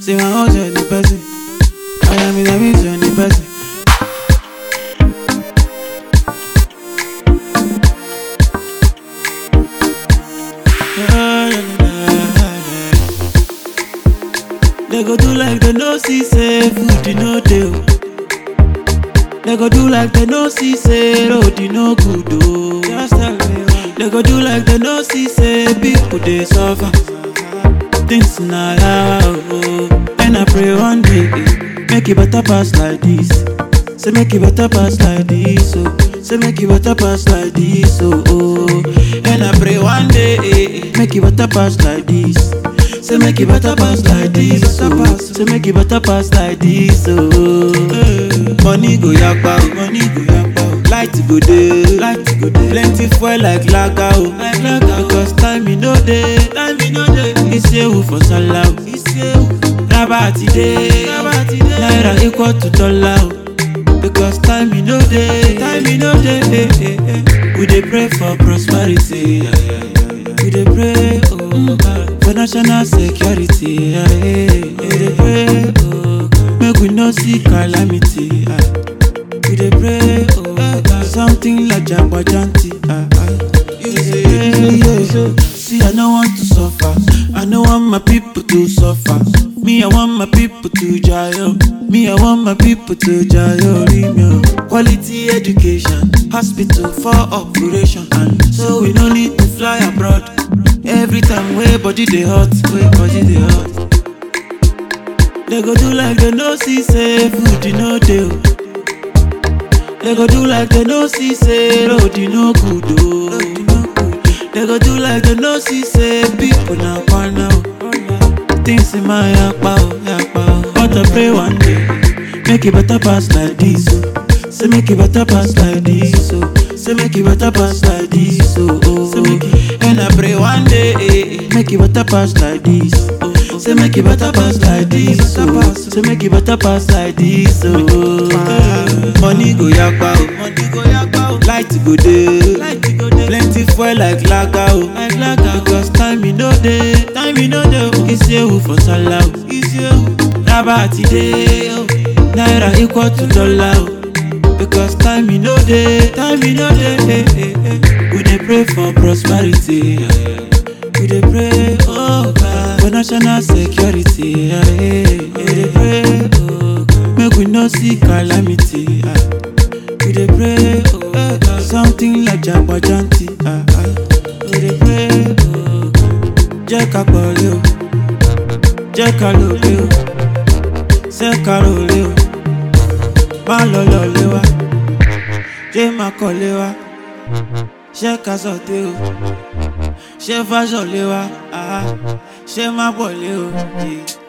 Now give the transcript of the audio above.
See my house on the person. I am in the midst on the person. They go do like they no see say food you no dey. They go do like they no see say road you no good oh. Just tell me why. They go do like they no see say people they suffer. Things na oh. And I pray one day make it better pass like this. Say make it better pass like this oh. Say make it better pass like this oh. And I pray one day make it better pass like this. Say make it better pass like this oh. Say make it better pass like this oh. Money go yakpa oh. Money go yakpa oh. Light go dey. Light go dey. Plenty fuel like lager oh. Like lager because time e no dey. Time e no dey. Isewu for sallah oh. Isewu. Rabati dey. Rabati dey. Naira equal to dollar oh. Because time e no dey. Time e no dey. We dey pray for prosperity. We dey pray oh for national security. We dey pray oh make we no see calamity. We dey pray oh something like Jagbajanti. See I no want to suffer. I no want my people to suffer. Me I want my people to jail. Me I want my people to jail. Quality education, hospital for operation, and so we no need to fly abroad. Every time way body dey hot, way body dey hot. They go do like they no see say food you no dey. They go do like they no see say road you no good oh. They go do like they no see say people na kwana oh. Things in my yakpa oh, yakpa oh. But I pray one day make it better pass like this oh. Say make it better pass like this oh. Say make it better pass like this oh. Say make it, and I pray one day make it better pass like this oh. Say make it better pass like this oh. Say make it better pass like this oh. Money go yakpa oh. Money go yakpa oh. Light go dey. Light go dey. Plenty fuel like lager oh. Like lager because time e no dey. Time e no dey oh. Isewu for sallah oh. Isewu. Rabati dey oh. Naira equal to dollar oh. Because time e no dey. Time e no dey. We dey pray for prosperity. We dey pray oh God for national security. We dey pray oh God make we no see calamity. We dey pray oh God something like Jagbajanti. We dey pray oh God jẹ́ ká pọ̀lẹ́ o, jẹ́ ká lòlẹ́ o, ṣé ká rọ̀lẹ́ o, má lọ lọ́lẹ́ wa, jẹ́ má kọ́lé wa, ṣé ká sọ̀tẹ́ o, ṣé fáṣọ̀lẹ́ wa, ṣé má bọ̀lẹ́ o.